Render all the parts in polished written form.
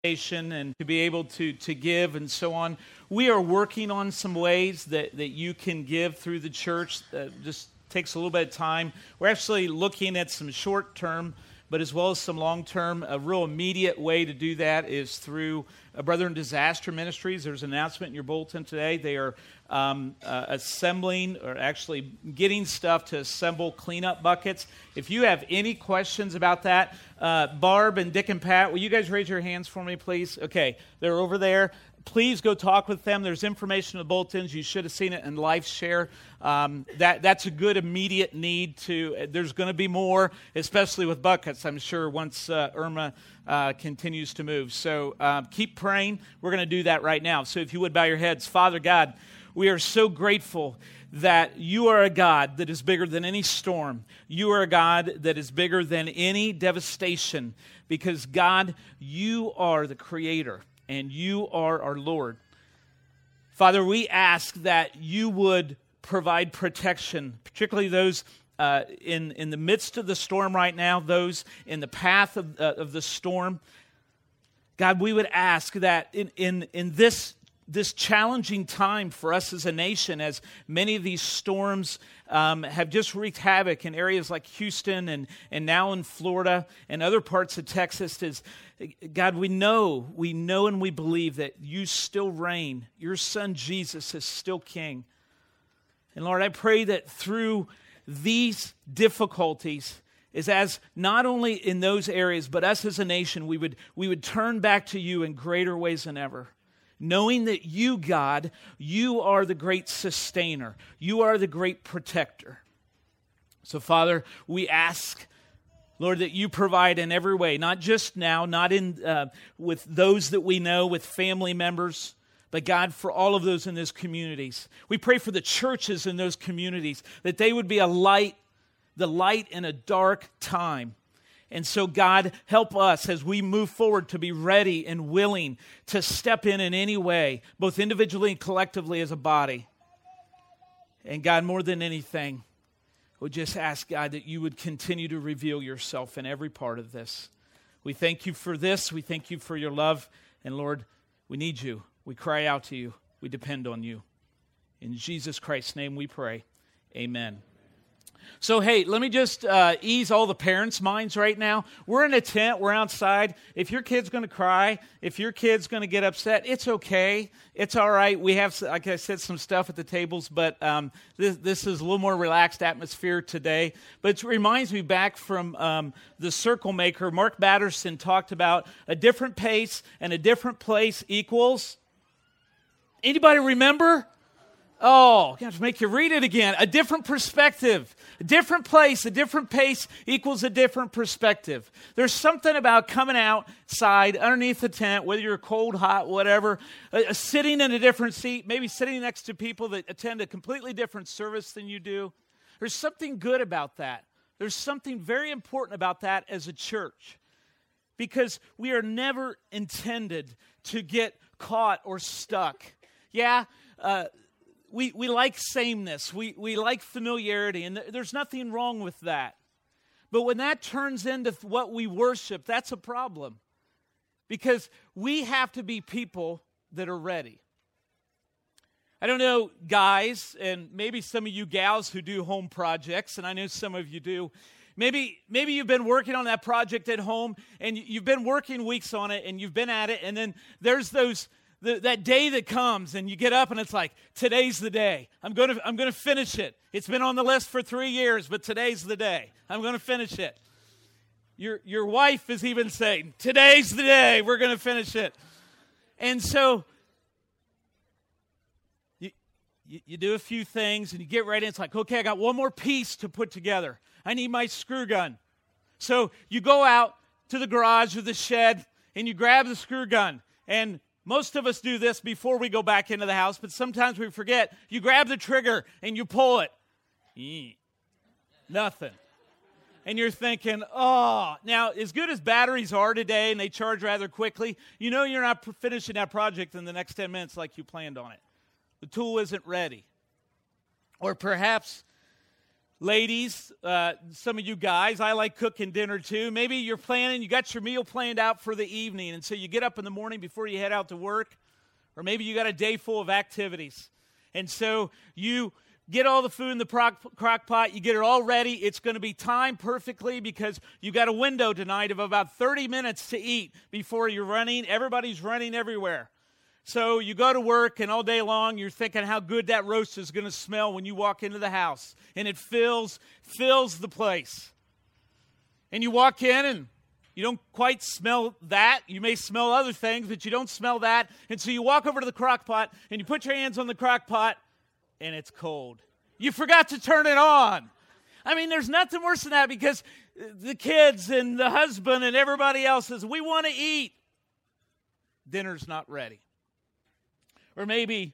and to be able to give and so on. We are working on some ways that you can give through the church. Just takes a little bit of time. We're actually looking at some short-term, but as well as some long-term. A real immediate way to do that is through Brethren Disaster Ministries. There's an announcement in your bulletin today. They are assembling, or actually getting stuff to assemble cleanup buckets. If you have any questions about that, Barb and Dick and Pat, will you guys raise your hands for me, please? Okay, they're over there. Please go talk with them. There's information in the bulletins. You should have seen it in LifeShare. That's a good immediate need to. There's going to be more, especially with buckets, I'm sure, once Irma continues to move. So keep praying. We're going to do that right now. So if you would bow your heads. Father God, we are so grateful that you are a God that is bigger than any storm. You are a God that is bigger than any devastation, because God, you are the Creator. And you are our Lord. Father, we ask that you would provide protection, particularly those in the midst of the storm right now, those in the path of the storm. God, we would ask that in this challenging time for us as a nation, as many of these storms have just wreaked havoc in areas like Houston and now in Florida and other parts of Texas, is God, we know and we believe that you still reign. Your Son Jesus is still King. And Lord, I pray that through these difficulties, is as not only in those areas, but us as a nation, we would turn back to you in greater ways than ever. Knowing that you, God, you are the great sustainer. You are the great protector. So, Father, we ask, Lord, that you provide in every way, not just now, not in with those that we know, with family members, but God, for all of those in those communities. We pray for the churches in those communities, that they would be a light, the light in a dark time. And so, God, help us as we move forward to be ready and willing to step in any way, both individually and collectively as a body. And God, more than anything, we just ask, God, that you would continue to reveal yourself in every part of this. We thank you for this. We thank you for your love. And Lord, we need you. We cry out to you. We depend on you. In Jesus Christ's name we pray. Amen. So, hey, let me just ease all the parents' minds right now. We're in a tent. We're outside. If your kid's going to cry, if your kid's going to get upset, it's okay. It's all right. We have, like I said, some stuff at the tables, but this is a little more relaxed atmosphere today. But it reminds me back from the Circle Maker. Mark Batterson talked about a different pace and a different place equals. Anybody remember? Oh, I have to make you read it again. A different perspective, a different place, a different pace equals a different perspective. There's something about coming outside underneath the tent, whether you're cold, hot, whatever, sitting in a different seat, maybe sitting next to people that attend a completely different service than you do. There's something good about that. There's something very important about that as a church, because we are never intended to get caught or stuck. Yeah, We like sameness. We like familiarity, and there's nothing wrong with that. But when that turns into what we worship, that's a problem, because we have to be people that are ready. I don't know, guys, and maybe some of you gals who do home projects, and I know some of you do. Maybe you've been working on that project at home, and you've been working weeks on it, and you've been at it, and then there's that day that comes, and you get up and it's like, today's the day. I'm going to finish it. It's been on the list for 3 years, but today's the day. I'm going to finish it. Your wife is even saying, today's the day. We're going to finish it. And so you do a few things and you get ready. And it's like, okay, I got one more piece to put together. I need my screw gun. So you go out to the garage or the shed and you grab the screw gun. And most of us do this before we go back into the house, but sometimes we forget. You grab the trigger and you pull it. Nothing. And you're thinking, oh. Now, as good as batteries are today and they charge rather quickly, you know you're not finishing that project in the next 10 minutes like you planned on it. The tool isn't ready. Or perhaps Ladies, some of you guys, I like cooking dinner too. Maybe you're planning, you got your meal planned out for the evening, and so you get up in the morning before you head out to work, or maybe you got a day full of activities. And so you get all the food in the crock pot, you get it all ready. It's going to be timed perfectly because you got a window tonight of about 30 minutes to eat before you're running. Everybody's running everywhere. So you go to work, and all day long you're thinking how good that roast is going to smell when you walk into the house. And it fills the place. And you walk in, and you don't quite smell that. You may smell other things, but you don't smell that. And so you walk over to the crock pot, and you put your hands on the crock pot, and it's cold. You forgot to turn it on. I mean, there's nothing worse than that because the kids and the husband and everybody else says, we want to eat. Dinner's not ready. Or maybe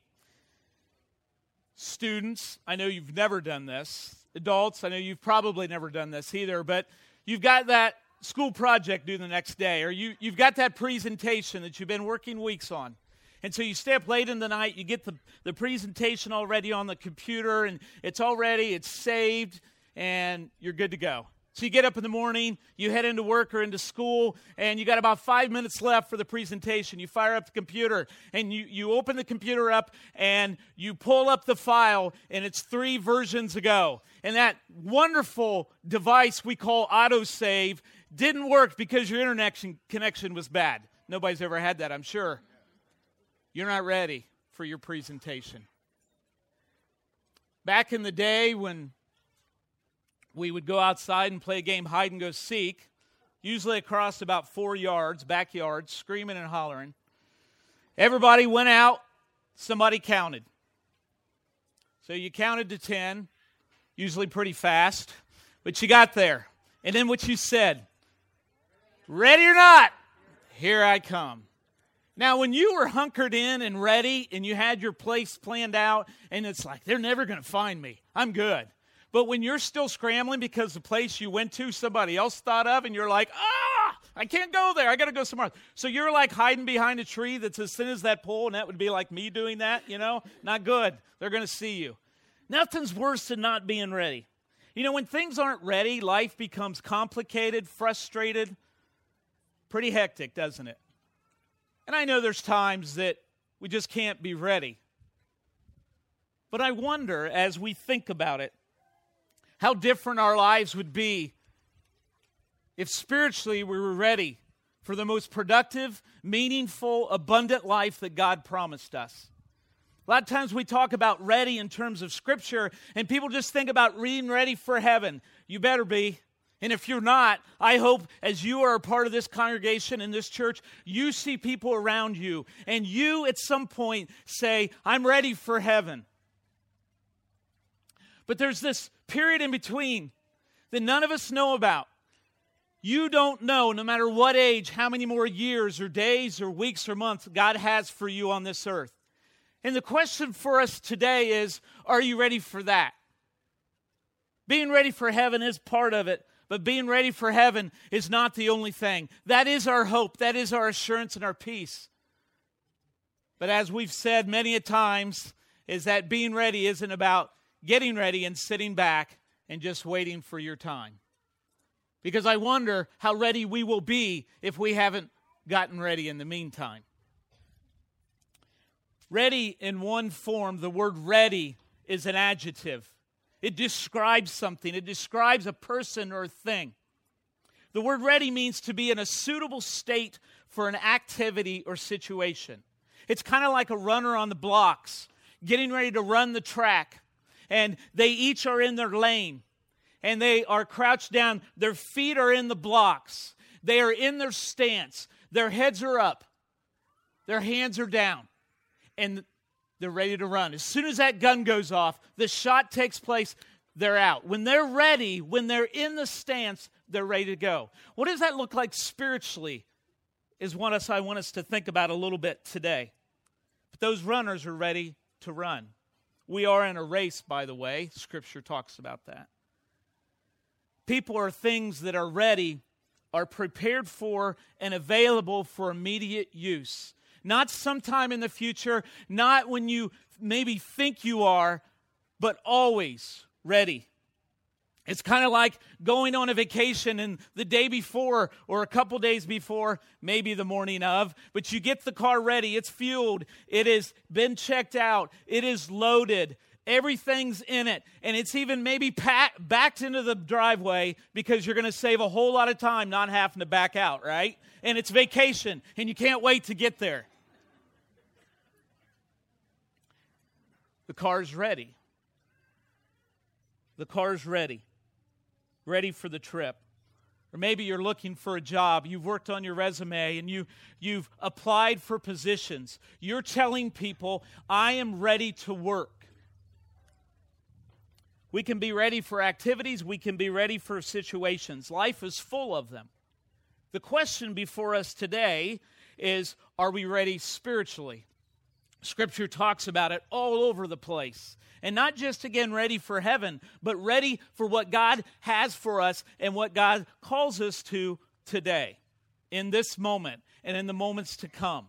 students, I know you've never done this. Adults, I know you've probably never done this either, but you've got that school project due the next day, or you've got that presentation that you've been working weeks on. And so you stay up late in the night, you get the presentation already on the computer, and it's all ready, it's saved, and you're good to go. So you get up in the morning, you head into work or into school, and you got about 5 minutes left for the presentation. You fire up the computer, and you open the computer up, and you pull up the file, and it's 3 versions ago. And that wonderful device we call autosave didn't work because your internet connection was bad. Nobody's ever had that, I'm sure. You're not ready for your presentation. Back in the day when we would go outside and play a game hide and go seek, usually across about 4 yards, backyards, screaming and hollering. Everybody went out, somebody counted. So you counted to 10, usually pretty fast, but you got there. And then what you said, ready or not, here I come. Now, when you were hunkered in and ready and you had your place planned out and it's like, they're never going to find me, I'm good. But when you're still scrambling because the place you went to somebody else thought of and you're like, I can't go there, I got to go somewhere else. So you're like hiding behind a tree that's as thin as that pole, and that would be like me doing that, Not good. They're going to see you. Nothing's worse than not being ready. When things aren't ready, life becomes complicated, frustrated, pretty hectic, doesn't it? And I know there's times that we just can't be ready. But I wonder, as we think about it, how different our lives would be if spiritually we were ready for the most productive, meaningful, abundant life that God promised us. A lot of times we talk about ready in terms of Scripture, and people just think about being ready for heaven. You better be. And if you're not, I hope as you are a part of this congregation in this church, you see people around you, and you at some point say, I'm ready for heaven. But there's this period in between that none of us know about. You don't know, no matter what age, how many more years or days or weeks or months God has for you on this earth. And the question for us today is, are you ready for that? Being ready for heaven is part of it, but being ready for heaven is not the only thing. That is our hope. That is our assurance and our peace. But as we've said many a times, is that being ready isn't about getting ready and sitting back and just waiting for your time. Because I wonder how ready we will be if we haven't gotten ready in the meantime. Ready in one form, the word ready is an adjective. It describes something. It describes a person or a thing. The word ready means to be in a suitable state for an activity or situation. It's kind of like a runner on the blocks, getting ready to run the track. And they each are in their lane. And they are crouched down. Their feet are in the blocks. They are in their stance. Their heads are up. Their hands are down. And they're ready to run. As soon as that gun goes off, the shot takes place, they're out. When they're ready, when they're in the stance, they're ready to go. What does that look like spiritually is what I want us to think about a little bit today. But those runners are ready to run. We are in a race, by the way. Scripture talks about that. People or things that are ready are prepared for and available for immediate use. Not sometime in the future, not when you maybe think you are, but always ready. It's kind of like going on a vacation and the day before or a couple days before, maybe the morning of, but you get the car ready, it's fueled, it has been checked out, it is loaded, everything's in it, and it's even maybe backed into the driveway because you're going to save a whole lot of time not having to back out, right? And it's vacation, and you can't wait to get there. The car's ready. The car's ready. Ready for the trip. Or maybe you're looking for a job. You've worked on your resume and you've applied for positions. You're telling people, I am ready to work. We can be ready for activities. We can be ready for situations. Life is full of them. The question before us today is, are we ready spiritually? Scripture talks about it all over the place. And not just, again, ready for heaven, but ready for what God has for us and what God calls us to today, in this moment and in the moments to come.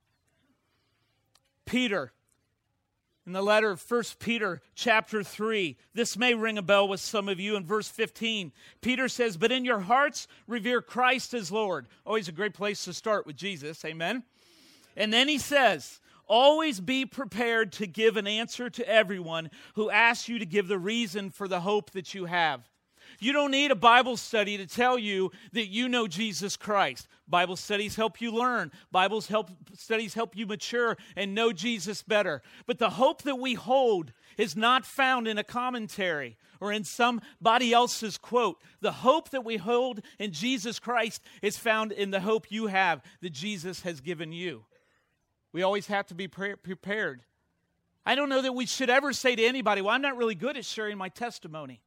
Peter, in the letter of 1 Peter chapter 3, this may ring a bell with some of you. In verse 15, Peter says, but in your hearts revere Christ as Lord. Always a great place to start with Jesus, amen? And then he says, always be prepared to give an answer to everyone who asks you to give the reason for the hope that you have. You don't need a Bible study to tell you that you know Jesus Christ. Bible studies help you learn. Studies help you mature and know Jesus better. But the hope that we hold is not found in a commentary or in somebody else's quote. The hope that we hold in Jesus Christ is found in the hope you have that Jesus has given you. We always have to be prepared. I don't know that we should ever say to anybody, well, I'm not really good at sharing my testimony.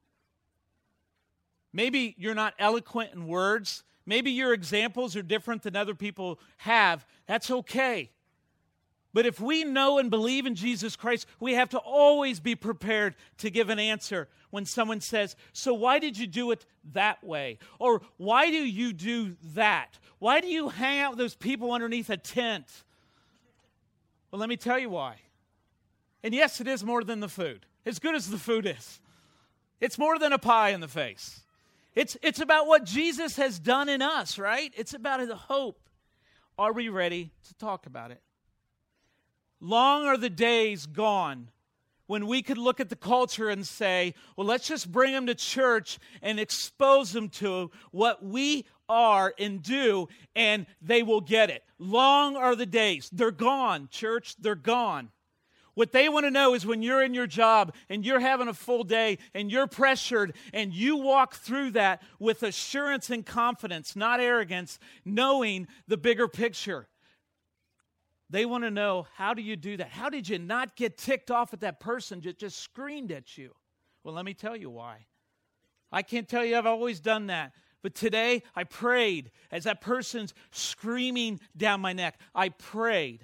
Maybe you're not eloquent in words. Maybe your examples are different than other people have. That's okay. But if we know and believe in Jesus Christ, we have to always be prepared to give an answer when someone says, so why did you do it that way? Or why do you do that? Why do you hang out with those people underneath a tent? Well, let me tell you why. And yes, it is more than the food. As good as the food is. It's more than a pie in the face. It's about what Jesus has done in us, right? It's about the hope. Are we ready to talk about it? Long are the days gone when we could look at the culture and say, well, let's just bring them to church and expose them to what we are and do, and they will get it. Long are the days. They're gone, church. They're gone. What they want to know is when you're in your job and you're having a full day and you're pressured and you walk through that with assurance and confidence, not arrogance, knowing the bigger picture. They want to know, how do you do that? How did you not get ticked off at that person that just screamed at you? Well, let me tell you why. I can't tell you I've always done that. But today, I prayed as that person's screaming down my neck. I prayed.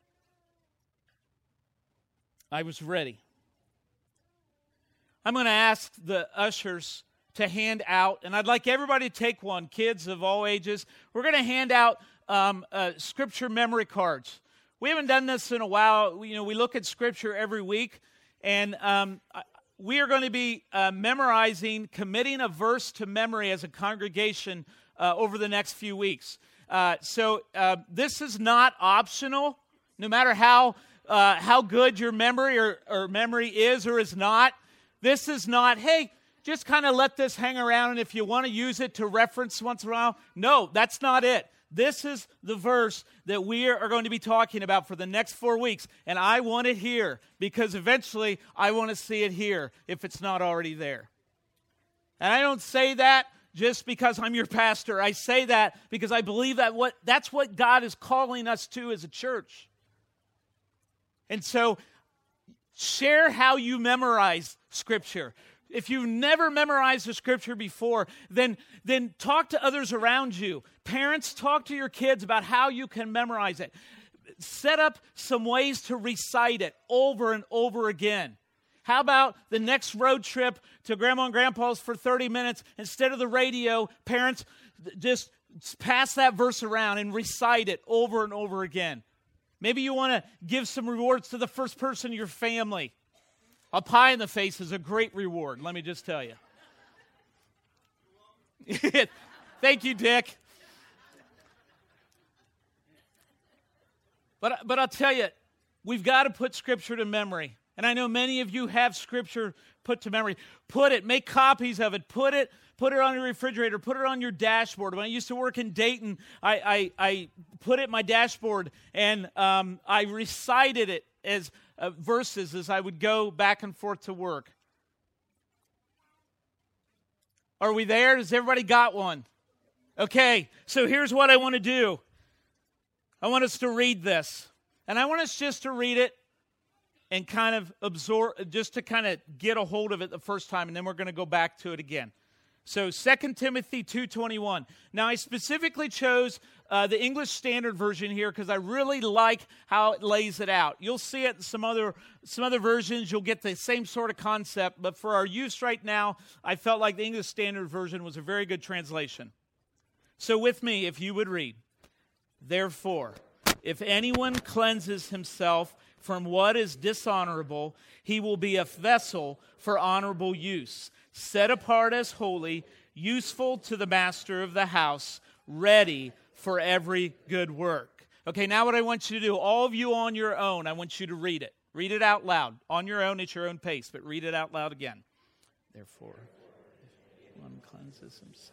I was ready. I'm going to ask the ushers to hand out, and I'd like everybody to take one, kids of all ages. We're going to hand out scripture memory cards. We haven't done this in a while. We look at scripture every week, and we are going to be committing a verse to memory as a congregation over the next few weeks. So this is not optional, no matter how good your memory or memory is or is not. This is not, hey, just kind of let this hang around, and if you want to use it to reference once in a while. No, that's not it. This is the verse that we are going to be talking about for the next 4 weeks, and I want it here because eventually I want to see it here if it's not already there. And I don't say that just because I'm your pastor. I say that because I believe that's what God is calling us to as a church. And so share how you memorize Scripture. If you've never memorized the Scripture before, then talk to others around you. Parents, talk to your kids about how you can memorize it. Set up some ways to recite it over and over again. How about the next road trip to Grandma and Grandpa's for 30 minutes? Instead of the radio, parents, just pass that verse around and recite it over and over again. Maybe you want to give some rewards to the first person in your family. A pie in the face is a great reward, let me just tell you. Thank you, Dick. But I'll tell you, we've got to put Scripture to memory. And I know many of you have Scripture put to memory. Put it, make copies of it, put it on your refrigerator, put it on your dashboard. When I used to work in Dayton, I put it in my dashboard, and I recited it as verses as I would go back and forth to work. Are we there? Has everybody got one? Okay, so here's what I want to do. I want us to read this. And I want us just to read it and kind of absorb, just to kind of get a hold of it the first time, and then we're going to go back to it again. So 2 Timothy 2:21. Now, I specifically chose the English Standard Version here because I really like how it lays it out. You'll see it in some other versions. You'll get the same sort of concept, but for our use right now, I felt like the English Standard Version was a very good translation. So with me, if you would read, "Therefore, if anyone cleanses himself from what is dishonorable, he will be a vessel for honorable use, set apart as holy, useful to the master of the house, ready for every good work." Okay, now what I want you to do, all of you on your own, I want you to read it. Read it out loud. On your own, at your own pace, but read it out loud again. Therefore, if one cleanses himself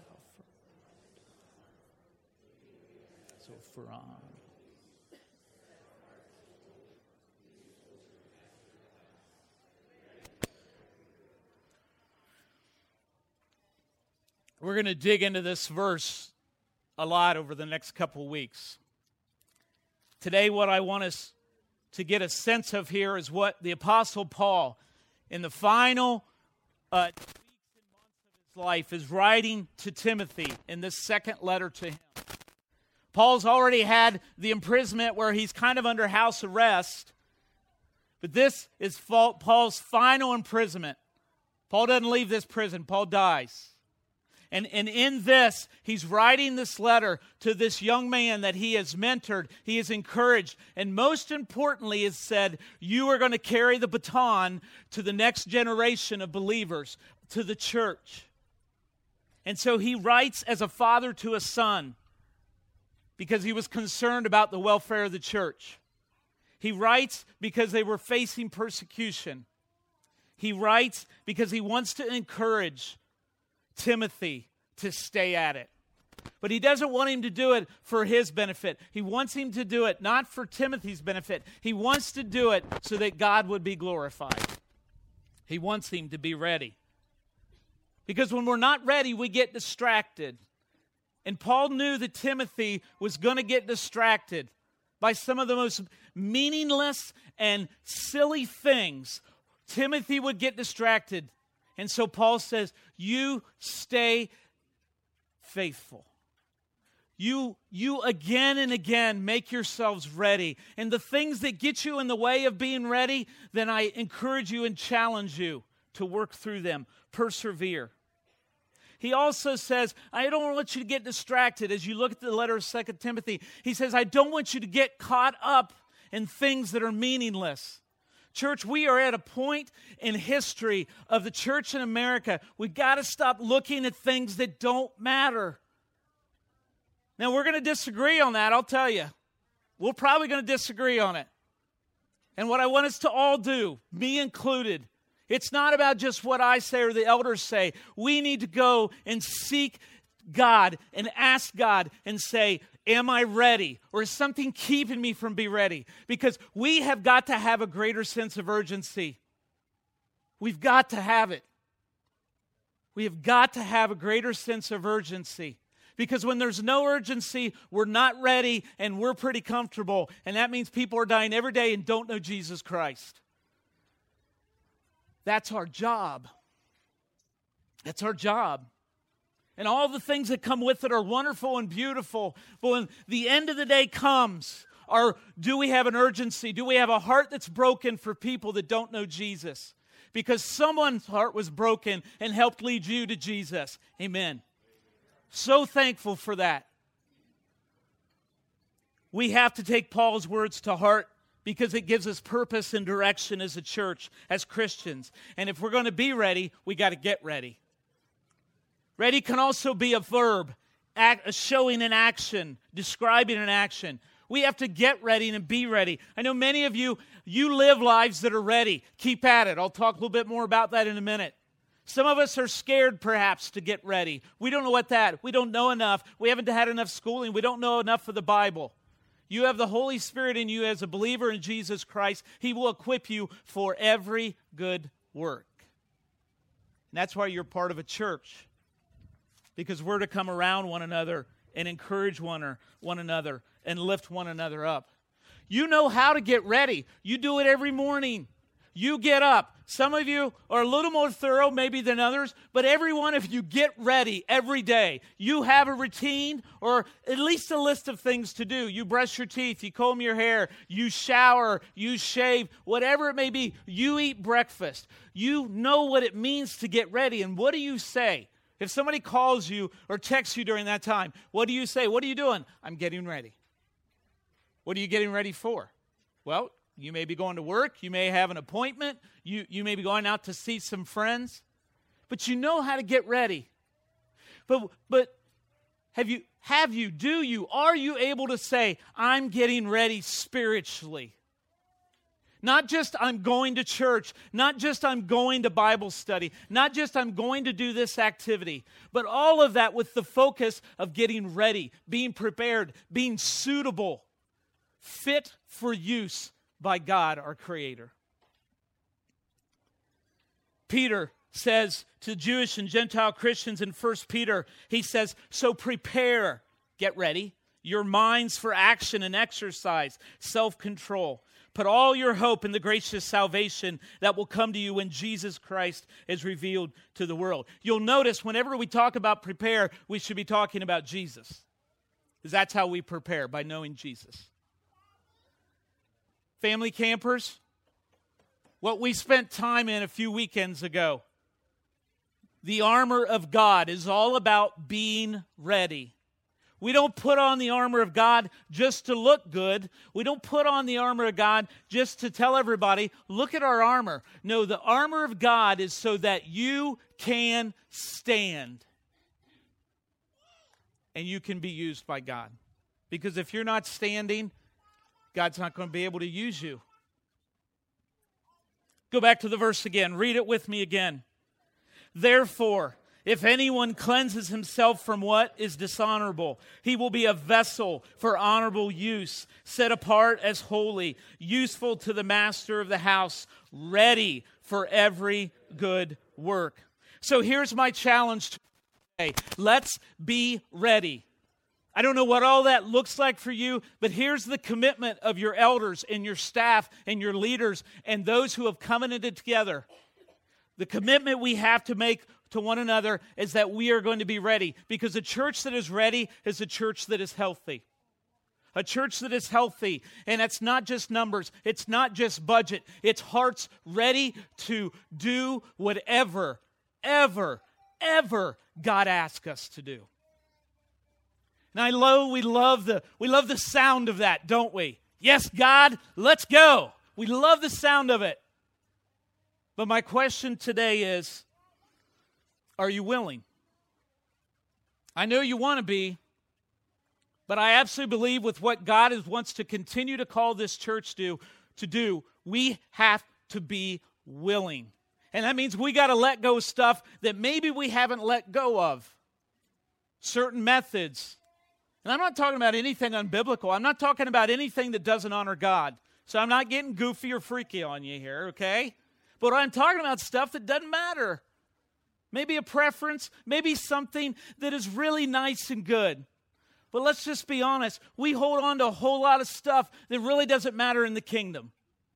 for honor. We're going to dig into this verse a lot over the next couple of weeks. Today, what I want us to get a sense of here is what the Apostle Paul, in the final weeks and months of his life, is writing to Timothy in this second letter to him. Paul's already had the imprisonment where he's kind of under house arrest, but this is Paul's final imprisonment. Paul doesn't leave this prison. Paul dies. And in this, he's writing this letter to this young man that he has mentored, he has encouraged, and most importantly has said, you are going to carry the baton to the next generation of believers, to the church. And so he writes as a father to a son because he was concerned about the welfare of the church. He writes because they were facing persecution. He writes because he wants to encourage Timothy to stay at it. But he doesn't want him to do it for his benefit. He wants him to do it not for Timothy's benefit. He wants to do it so that God would be glorified. He wants him to be ready. Because when we're not ready, we get distracted. And Paul knew that Timothy was going to get distracted by some of the most meaningless and silly things. Timothy would get distracted. And so Paul says, you stay faithful. You again and again make yourselves ready. And the things that get you in the way of being ready, then I encourage you and challenge you to work through them. Persevere. He also says, I don't want you to get distracted as you look at the letter of 2 Timothy. He says, I don't want you to get caught up in things that are meaningless. Church, we are at a point in history of the church in America. We've got to stop looking at things that don't matter. Now, we're going to disagree on that, I'll tell you. We're probably going to disagree on it. And what I want us to all do, me included, it's not about just what I say or the elders say. We need to go and seek God and ask God and say, am I ready? Or is something keeping me from being ready? Because we have got to have a greater sense of urgency. We've got to have it. We have got to have a greater sense of urgency. Because when there's no urgency, we're not ready and we're pretty comfortable. And that means people are dying every day and don't know Jesus Christ. That's our job. That's our job. And all the things that come with it are wonderful and beautiful. But when the end of the day comes, do we have an urgency? Do we have a heart that's broken for people that don't know Jesus? Because someone's heart was broken and helped lead you to Jesus. Amen. So thankful for that. We have to take Paul's words to heart because it gives us purpose and direction as a church, as Christians. And if we're going to be ready, we got to get ready. Ready can also be a verb, showing an action, describing an action. We have to get ready and be ready. I know many of you live lives that are ready. Keep at it. I'll talk a little bit more about that in a minute. Some of us are scared, perhaps, to get ready. We don't know we don't know enough. We haven't had enough schooling. We don't know enough of the Bible. You have the Holy Spirit in you as a believer in Jesus Christ. He will equip you for every good work. And that's why you're part of a church, because we're to come around one another and encourage one another and lift one another up. You know how to get ready. You do it every morning. You get up. Some of you are a little more thorough maybe than others, but every one of you get ready every day. You have a routine or at least a list of things to do. You brush your teeth, you comb your hair, you shower, you shave, whatever it may be. You eat breakfast. You know what it means to get ready. And what do you say? If somebody calls you or texts you during that time, what do you say? What are you doing? I'm getting ready. What are you getting ready for? Well, you may be going to work. You may have an appointment. You may be going out to see some friends. But you know how to get ready. But are you able to say, I'm getting ready spiritually? Not just I'm going to church, not just I'm going to Bible study, not just I'm going to do this activity, but all of that with the focus of getting ready, being prepared, being suitable, fit for use by God, our Creator. Peter says to Jewish and Gentile Christians in 1 Peter, he says, so prepare, get ready, your minds for action and exercise, self-control. Put all your hope in the gracious salvation that will come to you when Jesus Christ is revealed to the world. You'll notice whenever we talk about prepare, we should be talking about Jesus, because that's how we prepare, by knowing Jesus. Family campers, what we spent time in a few weekends ago, the armor of God is all about being ready. We don't put on the armor of God just to look good. We don't put on the armor of God just to tell everybody, look at our armor. No, the armor of God is so that you can stand and you can be used by God. Because if you're not standing, God's not going to be able to use you. Go back to the verse again. Read it with me again. Therefore, if anyone cleanses himself from what is dishonorable, he will be a vessel for honorable use, set apart as holy, useful to the master of the house, ready for every good work. So here's my challenge today. Let's be ready. I don't know what all that looks like for you, but here's the commitment of your elders and your staff and your leaders and those who have covenanted together. The commitment we have to make to one another is that we are going to be ready, because a church that is ready is a church that is healthy. A church that is healthy, and it's not just numbers, it's not just budget, it's hearts ready to do whatever, ever God asks us to do. And we love the sound of that, don't we? Yes, God, let's go. We love the sound of it. But my question today is, are you willing? I know you want to be, but I absolutely believe with what God wants to continue to call this church to do, we have to be willing. And that means we got to let go of stuff that maybe we haven't let go of. Certain methods. And I'm not talking about anything unbiblical. I'm not talking about anything that doesn't honor God. So I'm not getting goofy or freaky on you here, okay? But I'm talking about stuff that doesn't matter. Maybe a preference, maybe something that is really nice and good. But let's just be honest. We hold on to a whole lot of stuff that really doesn't matter in the kingdom.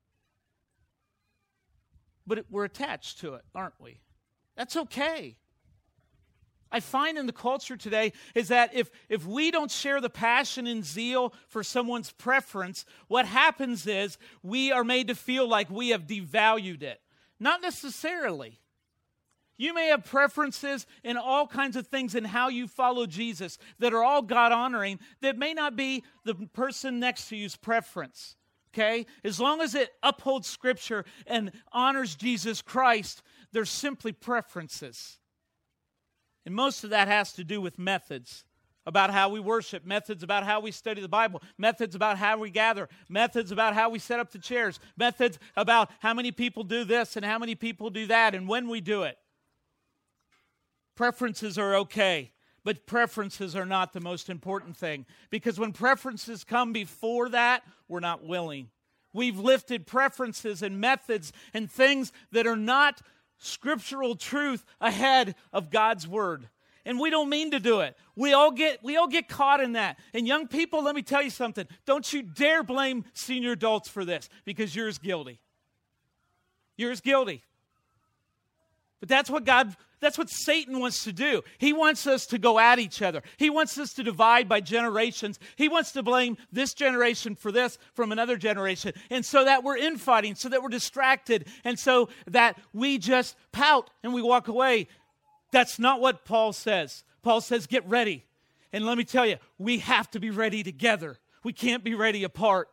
But we're attached to it, aren't we? That's okay. I find in the culture today is that if we don't share the passion and zeal for someone's preference, what happens is we are made to feel like we have devalued it. Not necessarily. You may have preferences in all kinds of things in how you follow Jesus that are all God-honoring that may not be the person next to you's preference, okay? As long as it upholds Scripture and honors Jesus Christ, they're simply preferences. And most of that has to do with methods about how we worship, methods about how we study the Bible, methods about how we gather, methods about how we set up the chairs, methods about how many people do this and how many people do that and when we do it. Preferences are okay, but preferences are not the most important thing, because when preferences come before that, we're not willing. We've lifted preferences and methods and things that are not scriptural truth ahead of God's word. And we don't mean to do it. We all get caught in that. And young people, let me tell you something. Don't you dare blame senior adults for this, because you're as guilty. You're as guilty. But that's what Satan wants to do. He wants us to go at each other. He wants us to divide by generations. He wants to blame this generation for this from another generation. And so that we're infighting, so that we're distracted, and so that we just pout and we walk away. That's not what Paul says. Paul says, get ready. And let me tell you, we have to be ready together. We can't be ready apart.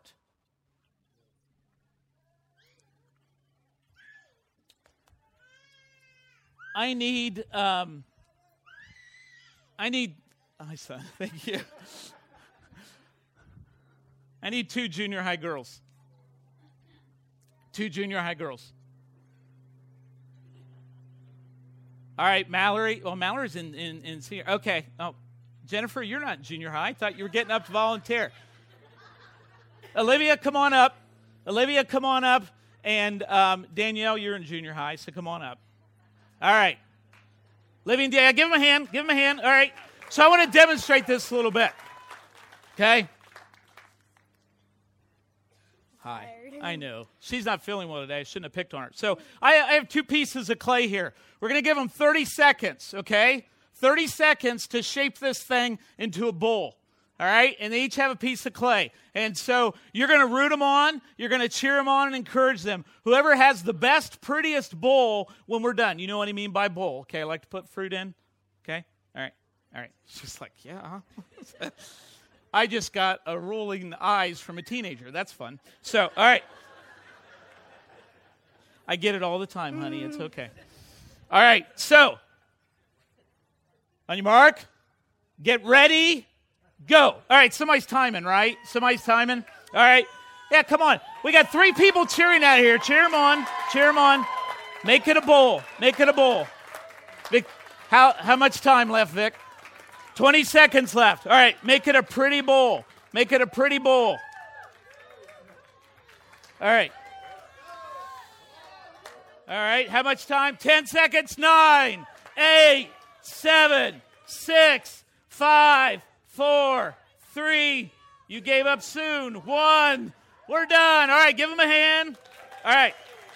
I need, my son, thank you. I need 2 junior high girls. 2 junior high girls. All right, Mallory. Well, Mallory's in senior. Okay. Oh, Jennifer, you're not in junior high. I thought you were getting up to volunteer. Olivia, come on up. Olivia, come on up. And Danielle, you're in junior high, so come on up. All right. Olivia and Danielle, give them a hand. Give them a hand. All right. So I want to demonstrate this a little bit. Okay? Hi. I know. She's not feeling well today. I shouldn't have picked on her. So I have 2 pieces of clay here. We're going to give them 30 seconds, okay? 30 seconds to shape this thing into a bowl, all right? And they each have a piece of clay. And so you're going to root them on. You're going to cheer them on and encourage them. Whoever has the best, prettiest bowl when we're done. You know what I mean by bowl, okay? I like to put fruit in, okay? All right. All right. It's just like, yeah. I just got a rolling eyes from a teenager. That's fun. So, all right. I get it all the time, honey. It's okay. All right. So, on your mark, get ready, go. All right. Somebody's timing, right? Somebody's timing. All right. Yeah, come on. We got 3 people cheering out here. Cheer them on. Cheer them on. Make it a bowl. Make it a bowl. Vic, how much time left, Vic? 20 seconds left. All right, make it a pretty bowl. Make it a pretty bowl. All right. All right, how much time? 10 seconds. 9, 8, 7, 6, 5, 4, 3. You gave up soon. 1. We're done. All right, give them a hand. All right.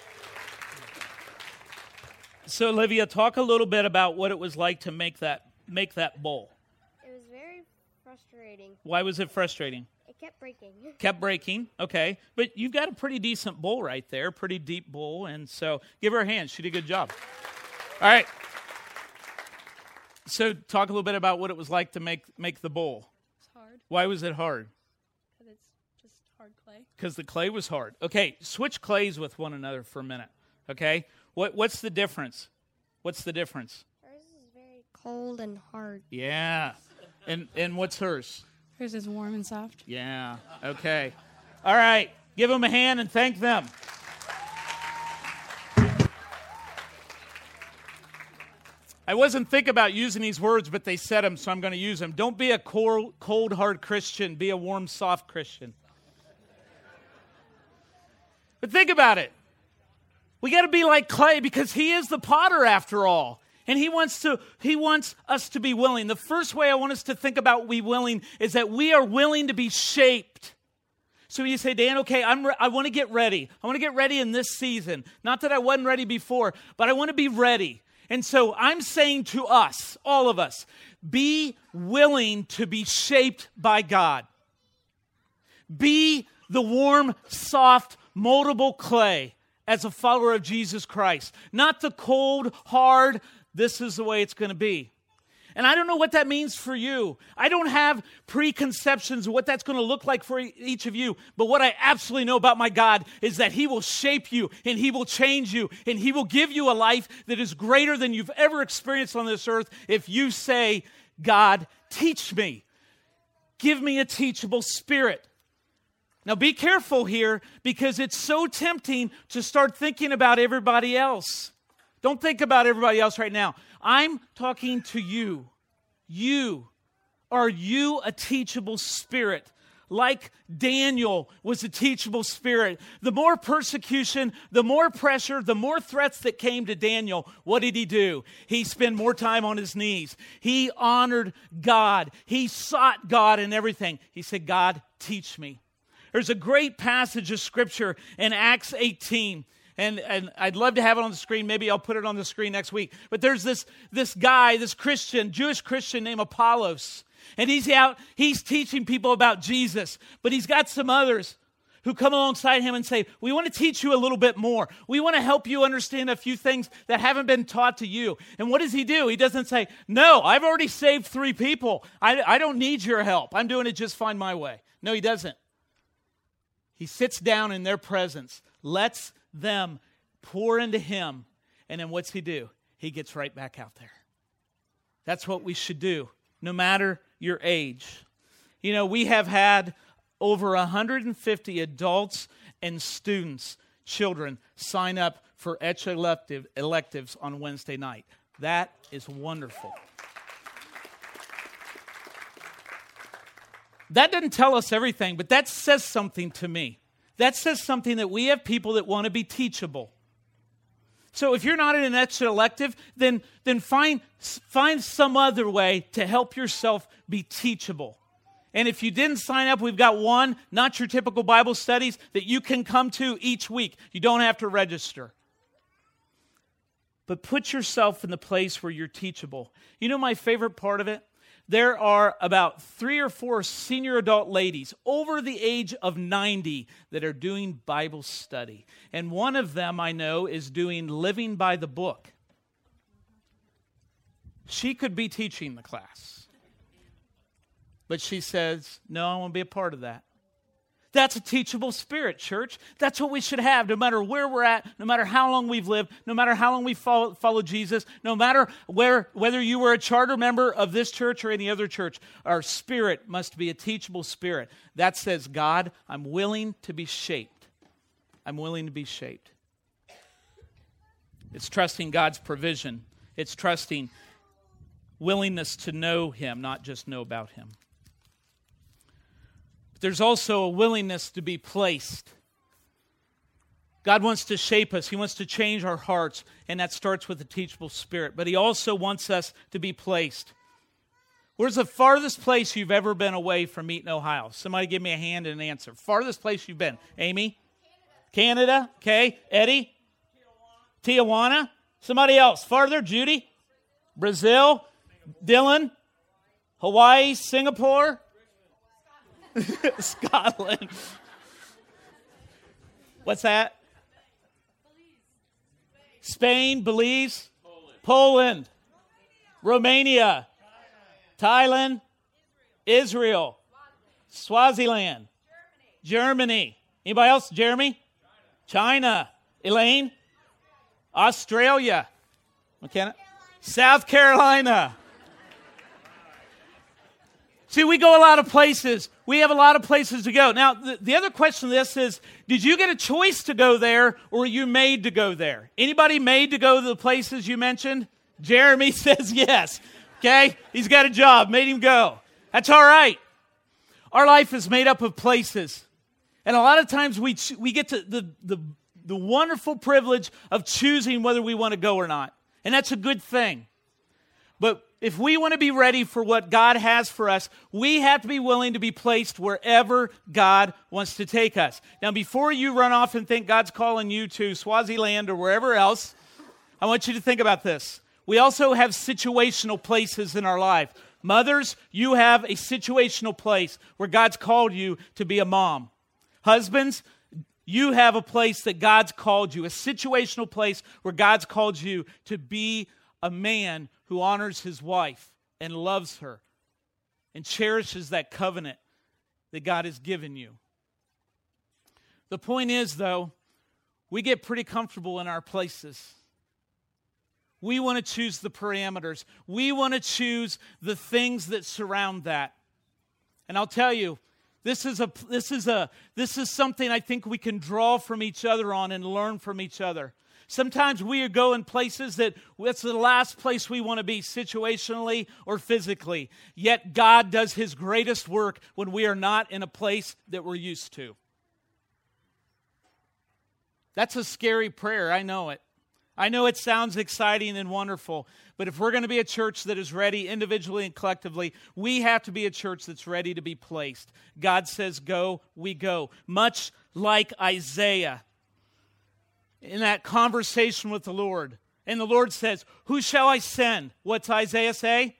So, Olivia, talk a little bit about what it was like to make that bowl. Frustrating. Why was it frustrating? It kept breaking. Kept breaking, okay. But you've got a pretty decent bowl right there, pretty deep bowl, and so give her a hand. She did a good job. All right. So talk a little bit about what it was like to make the bowl. It's hard. Why was it hard? Because it's just hard clay. Because the clay was hard. Okay, switch clays with one another for a minute, okay? What's the difference? What's the difference? Hers is very cold and hard. Yeah. And what's hers? Hers is warm and soft. Yeah. Okay. All right. Give them a hand and thank them. I wasn't thinking about using these words, but they said them, so I'm going to use them. Don't be a cold, hard Christian. Be a warm, soft Christian. But think about it. We got to be like clay because he is the potter after all. And he wants us to be willing. The first way I want us to think about be willing is that we are willing to be shaped. So you say, Dan, okay, I want to get ready. I want to get ready in this season. Not that I wasn't ready before, but I want to be ready. And so I'm saying to us, all of us, be willing to be shaped by God. Be the warm, soft, moldable clay as a follower of Jesus Christ. Not the cold, hard, this is the way it's going to be. And I don't know what that means for you. I don't have preconceptions of what that's going to look like for each of you. But what I absolutely know about my God is that He will shape you and He will change you and He will give you a life that is greater than you've ever experienced on this earth if you say, God, teach me. Give me a teachable spirit. Now be careful here because it's so tempting to start thinking about everybody else. Don't think about everybody else right now. I'm talking to you. You. Are you a teachable spirit? Like Daniel was a teachable spirit. The more persecution, the more pressure, the more threats that came to Daniel, what did he do? He spent more time on his knees. He honored God. He sought God in everything. He said, God, teach me. There's a great passage of Scripture in Acts 18. And I'd love to have it on the screen. Maybe I'll put it on the screen next week. But there's this guy, this Christian, Jewish Christian named Apollos. And he's teaching people about Jesus. But he's got some others who come alongside him and say, we want to teach you a little bit more. We want to help you understand a few things that haven't been taught to you. And what does he do? He doesn't say, no, I've already saved 3 people. I don't need your help. I'm doing it just fine my way. No, he doesn't. He sits down in their presence, lets them pour into him, and then what's he do? He gets right back out there. That's what we should do, no matter your age. You know, we have had over 150 adults and students, children, sign up for Etch electives on Wednesday night. That is wonderful. That doesn't tell us everything, but that says something to me. That says something that we have people that want to be teachable. So if you're not in an extra elective, then find some other way to help yourself be teachable. And if you didn't sign up, we've got one, not your typical Bible studies, that you can come to each week. You don't have to register. But put yourself in the place where you're teachable. You know my favorite part of it? There are about 3 or 4 senior adult ladies over the age of 90 that are doing Bible study. And one of them I know is doing Living by the Book. She could be teaching the class. But she says, no, I want to be a part of that. That's a teachable spirit, church. That's what we should have, no matter where we're at, no matter how long we've lived, no matter how long we've followed Jesus, no matter whether you were a charter member of this church or any other church. Our spirit must be a teachable spirit. That says, God, I'm willing to be shaped. I'm willing to be shaped. It's trusting God's provision. It's trusting willingness to know Him, not just know about Him. There's also a willingness to be placed. God wants to shape us. He wants to change our hearts, and that starts with a teachable spirit. But He also wants us to be placed. Where's the farthest place you've ever been away from Eaton, Ohio? Somebody give me a hand and an answer. Farthest place you've been. Amy? Canada. Okay. Eddie? Tijuana. Somebody else. Farther. Judy? Brazil. Dylan? Hawaii. Singapore? Scotland. What's that? Spain, Belize, Poland, Romania, Thailand, Israel, Swaziland, Germany. Anybody else? Jeremy? China. Elaine? Australia. McKenna? South Carolina. See, we go a lot of places. We have a lot of places to go. Now, the other question to this is, did you get a choice to go there, or were you made to go there? Anybody made to go to the places you mentioned? Jeremy says yes. Okay? He's got a job. Made him go. That's all right. Our life is made up of places. And a lot of times we get to the wonderful privilege of choosing whether we want to go or not. And that's a good thing. But if we want to be ready for what God has for us, we have to be willing to be placed wherever God wants to take us. Now, before you run off and think God's calling you to Swaziland or wherever else, I want you to think about this. We also have situational places in our life. Mothers, you have a situational place where God's called you to be a mom. Husbands, you have a place that God's called you, a situational place where God's called you to be a man who honors his wife and loves her and cherishes that covenant that God has given you. The point is, though, we get pretty comfortable in our places. We want to choose the parameters. We want to choose the things that surround that. And I'll tell you, this is something I think we can draw from each other on and learn from each other. Sometimes we go in places that's the last place we want to be, situationally or physically. Yet God does His greatest work when we are not in a place that we're used to. That's a scary prayer, I know it. I know it sounds exciting and wonderful, but if we're going to be a church that is ready individually and collectively, we have to be a church that's ready to be placed. God says go, we go. Much like Isaiah in that conversation with the Lord. And the Lord says, who shall I send? What's Isaiah say?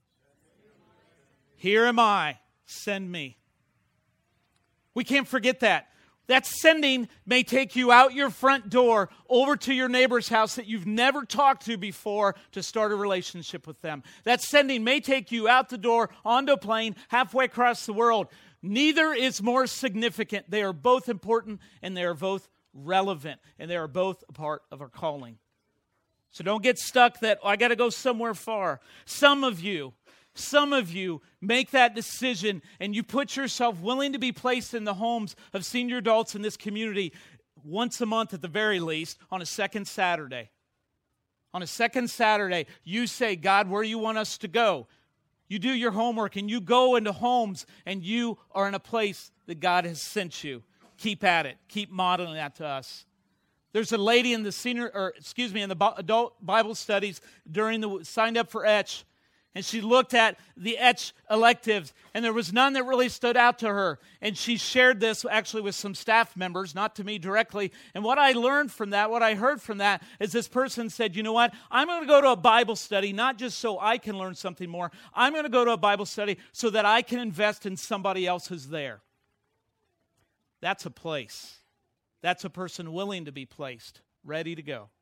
Here am I, send me. We can't forget that. That sending may take you out your front door over to your neighbor's house that you've never talked to before to start a relationship with them. That sending may take you out the door, onto a plane, halfway across the world. Neither is more significant. They are both important and they are both relevant and they are both a part of our calling. So don't get stuck that, I got to go somewhere far. Some of you make that decision and you put yourself willing to be placed in the homes of senior adults in this community once a month at the very least on a second Saturday. On a second Saturday, you say, God, where do you want us to go? You do your homework and you go into homes and you are in a place that God has sent you. Keep at it. Keep modeling that to us. There's a lady in the adult Bible studies signed up for Etch. And she looked at the Etch electives, and there was none that really stood out to her. And she shared this actually with some staff members, not to me directly. And what I learned from that, what I heard from that, is this person said, you know what? I'm going to go to a Bible study, not just so I can learn something more. I'm going to go to a Bible study so that I can invest in somebody else who's there. That's a place. That's a person willing to be placed, ready to go.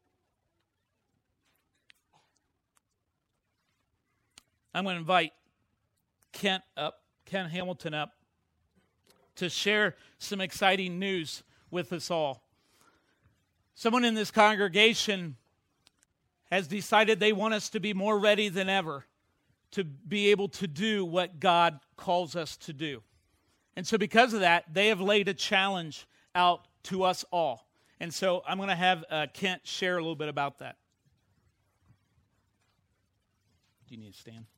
I'm going to invite Ken Hamilton up to share some exciting news with us all. Someone in this congregation has decided they want us to be more ready than ever to be able to do what God calls us to do. And so because of that, they have laid a challenge out to us all. And so I'm going to have Kent share a little bit about that. Do you need to stand?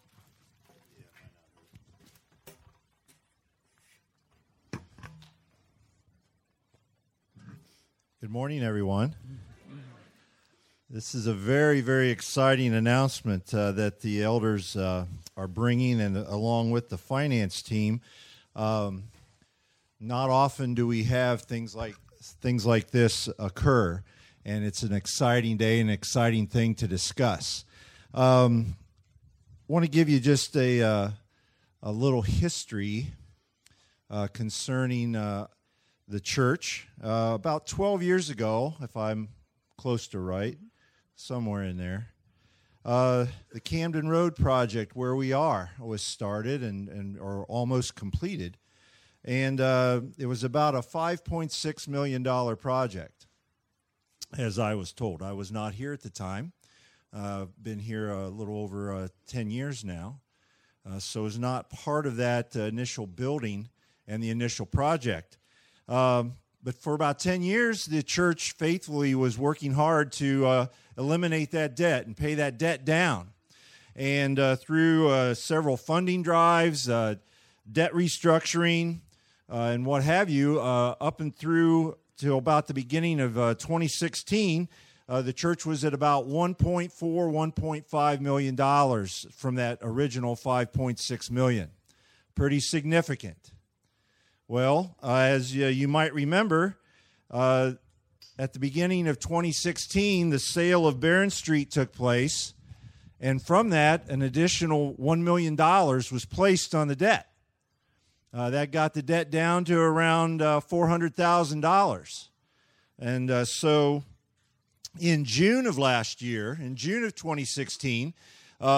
Good morning, everyone. This is a very, very exciting announcement that the elders are bringing, and along with the finance team. Not often do we have things like this occur, and it's an exciting day, an exciting thing to discuss. I want to give you just a little history concerning the church. About 12 years ago, if I'm close to right, somewhere in there, the Camden Road project where we are was started or almost completed. And it was about a $5.6 million project, as I was told. I was not here at the time. Been here a little over 10 years now. So it was not part of that initial building and the initial project. But for about 10 years, the church faithfully was working hard to eliminate that debt and pay that debt down. And through several funding drives, debt restructuring, and what have you, up and through till about the beginning of 2016, the church was at about $1.5 million from that original $5.6 million. Pretty significant. Well, as you might remember, at the beginning of 2016, the sale of Barron Street took place, and from that, an additional $1 million was placed on the debt. That got the debt down to around $400,000. And in June of last year, in June of 2016,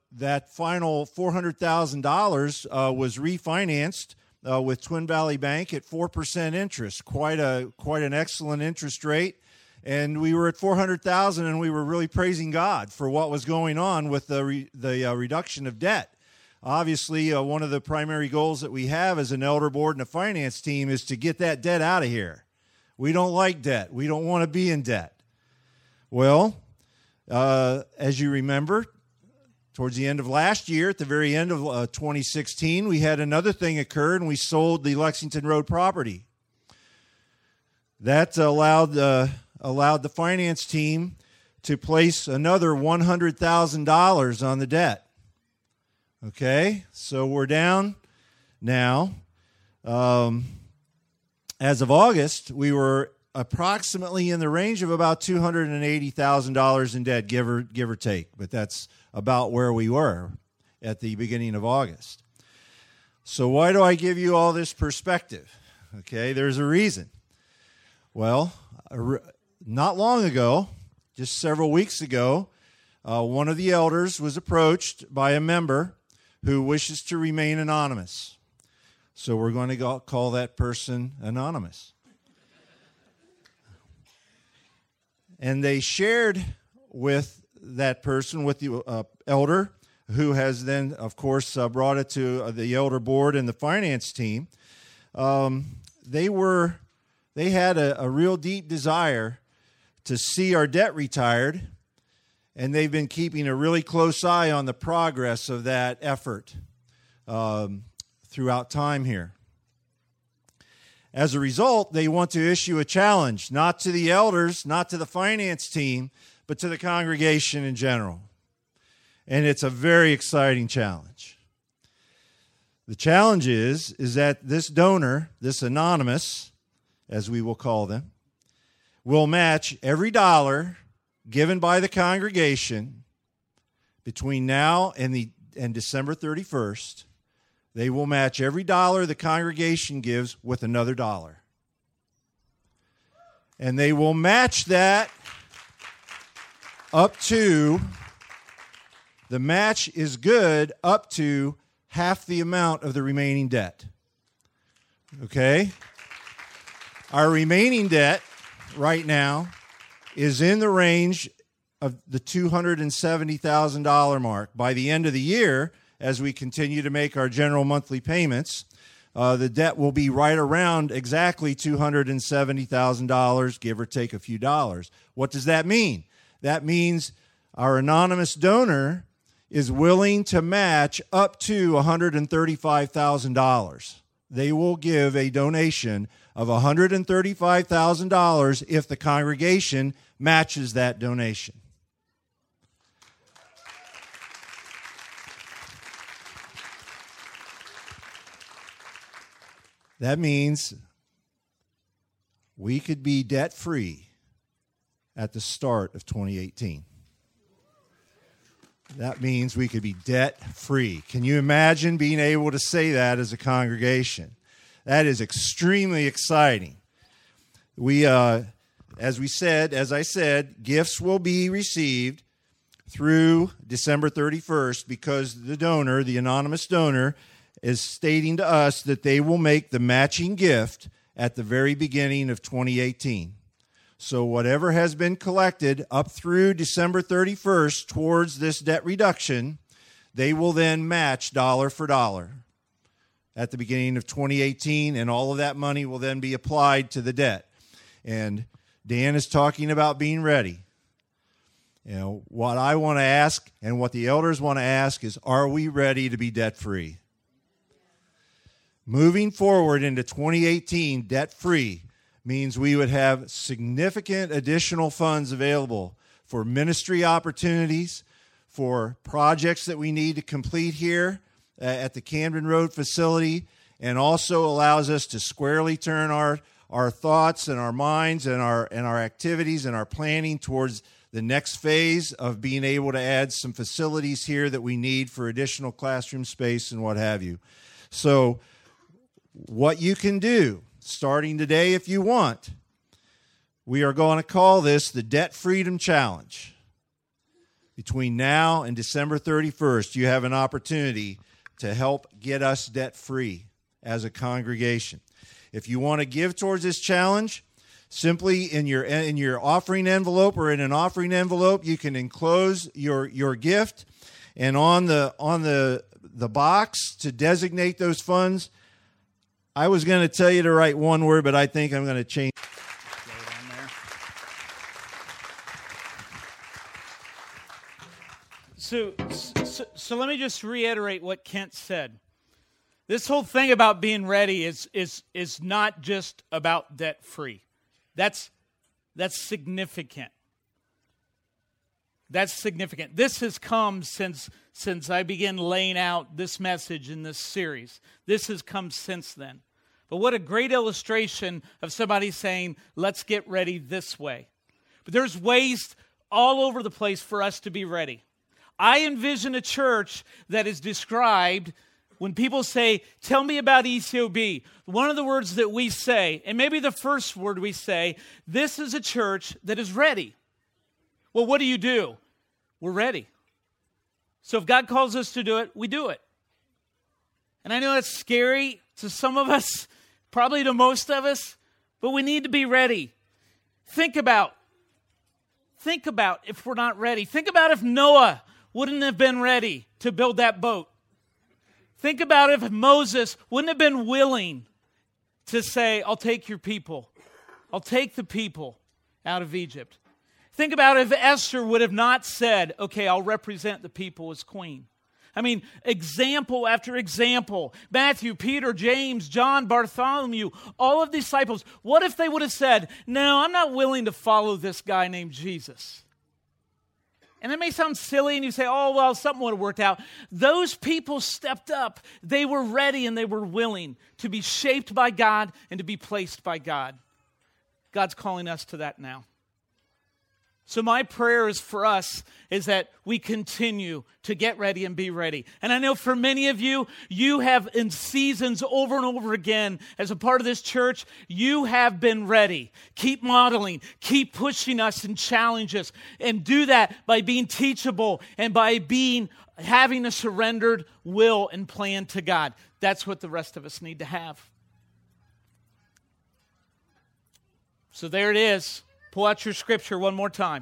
that final $400,000 was refinanced with Twin Valley Bank at 4% interest. Quite an excellent interest rate. And we were at $400,000, and we were really praising God for what was going on with the reduction of debt. Obviously, one of the primary goals that we have as an elder board and a finance team is to get that debt out of here. We don't like debt. We don't want to be in debt. Well, as you remember, towards the end of last year, at the very end of 2016, we had another thing occur, and we sold the Lexington Road property. That allowed the finance team to place another $100,000 on the debt. Okay, so we're down now. As of August, we were approximately in the range of about $280,000 in debt, give or take. But that's about where we were at the beginning of August. So why do I give you all this perspective? Okay, there's a reason. Well, not long ago, just several weeks ago, one of the elders was approached by a member who wishes to remain anonymous. So we're going to call that person anonymous. And they shared with that person, with the elder, who has then, of course, brought it to the elder board and the finance team. They had a real deep desire to see our debt retired, and they've been keeping a really close eye on the progress of that effort throughout time here. As a result, they want to issue a challenge, not to the elders, not to the finance team, but to the congregation in general. And it's a very exciting challenge. The challenge is that this donor, this anonymous, as we will call them, will match every dollar given by the congregation between now and December 31st. They will match every dollar the congregation gives with another dollar. And they will match that up to, the match is good up to half the amount of the remaining debt. Okay? Our remaining debt right now is in the range of the $270,000 mark. By the end of the year, as we continue to make our general monthly payments, the debt will be right around exactly $270,000, give or take a few dollars. What does that mean? That means our anonymous donor is willing to match up to $135,000. They will give a donation of $135,000 if the congregation matches that donation. That means we could be debt-free at the start of 2018. That means we could be debt-free. Can you imagine being able to say that as a congregation? That is extremely exciting. We, as I said, gifts will be received through December 31st because the donor, the anonymous donor, is stating to us that they will make the matching gift at the very beginning of 2018. So whatever has been collected up through December 31st towards this debt reduction, they will then match dollar for dollar at the beginning of 2018, and all of that money will then be applied to the debt. And Dan is talking about being ready. You know, what I want to ask and what the elders want to ask is, are we ready to be debt-free? Moving forward into 2018, debt-free means we would have significant additional funds available for ministry opportunities, for projects that we need to complete here at the Camden Road facility, and also allows us to squarely turn our thoughts and our minds and our activities and our planning towards the next phase of being able to add some facilities here that we need for additional classroom space and what have you. So what you can do, starting today if you want, we are going to call this the Debt Freedom Challenge. Between now and December 31st, you have an opportunity to help get us debt-free as a congregation. If you want to give towards this challenge, simply in your offering envelope or in an offering envelope, you can enclose your gift, and on the box to designate those funds, I was going to tell you to write one word, but I think I'm going to change. So let me just reiterate what Kent said. This whole thing about being ready is not just about debt free. That's significant. That's significant. This has come since I began laying out this message in this series. This has come since then. But what a great illustration of somebody saying, let's get ready this way. But there's ways all over the place for us to be ready. I envision a church that is described when people say, tell me about ECOB. One of the words that we say, and maybe the first word we say, this is a church that is ready. Well, what do? We're ready. So if God calls us to do it, we do it. And I know that's scary to some of us, probably to most of us, but we need to be ready. Think about if we're not ready. Think about if Noah wouldn't have been ready to build that boat. Think about if Moses wouldn't have been willing to say, I'll take your people. I'll take the people out of Egypt. Think about if Esther would have not said, okay, I'll represent the people as queen. I mean, example after example. Matthew, Peter, James, John, Bartholomew, all of the disciples. What if they would have said, no, I'm not willing to follow this guy named Jesus? And it may sound silly, and you say, oh, well, something would have worked out. Those people stepped up. They were ready, and they were willing to be shaped by God and to be placed by God. God's calling us to that now. So my prayer is for us is that we continue to get ready and be ready. And I know for many of you, you have in seasons over and over again as a part of this church, you have been ready. Keep modeling, keep pushing us and challenge us, and do that by being teachable and by having a surrendered will and plan to God. That's what the rest of us need to have. So there it is. Pull out your scripture one more time.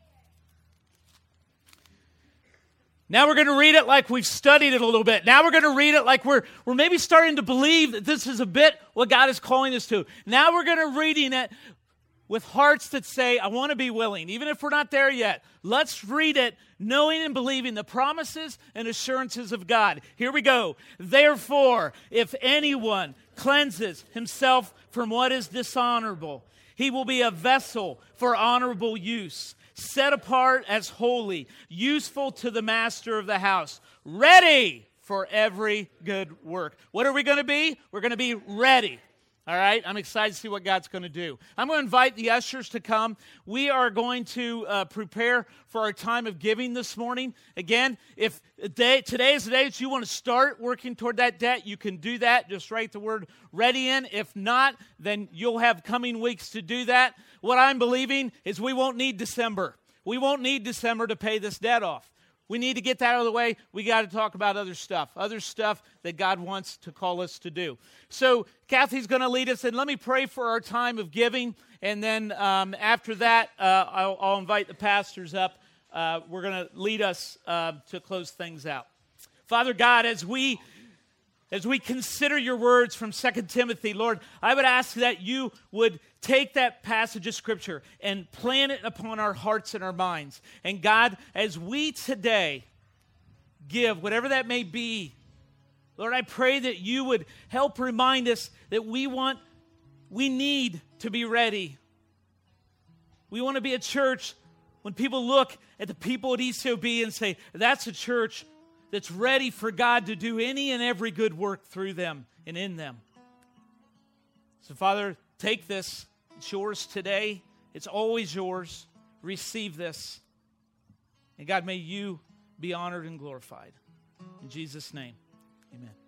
Now we're going to read it like we've studied it a little bit. Now we're going to read it like we're maybe starting to believe that this is a bit what God is calling us to. Now we're going to reading it with hearts that say, I want to be willing, even if we're not there yet. Let's read it knowing and believing the promises and assurances of God. Here we go. Therefore, if anyone cleanses himself from what is dishonorable, he will be a vessel for honorable use, set apart as holy, useful to the master of the house, ready for every good work. What are we going to be? We're going to be ready. All right? I'm excited to see what God's going to do. I'm going to invite the ushers to come. We are going to prepare for our time of giving this morning. Again, if today is the day that you want to start working toward that debt, you can do that. Just write the word ready in. If not, then you'll have coming weeks to do that. What I'm believing is we won't need December. We won't need December to pay this debt off. We need to get that out of the way. We got to talk about other stuff that God wants to call us to do. So Kathy's going to lead us, and let me pray for our time of giving, and then after that, I'll invite the pastors up. We're going to lead us to close things out. Father God, as we consider your words from 2 Timothy, Lord, I would ask that you would take that passage of Scripture and plant it upon our hearts and our minds. And God, as we today give, whatever that may be, Lord, I pray that you would help remind us that we need to be ready. We want to be a church when people look at the people at ECOB and say, that's a church that's ready for God to do any and every good work through them and in them. So, Father, take this. It's yours today. It's always yours. Receive this. And God, may you be honored and glorified. In Jesus' name, amen.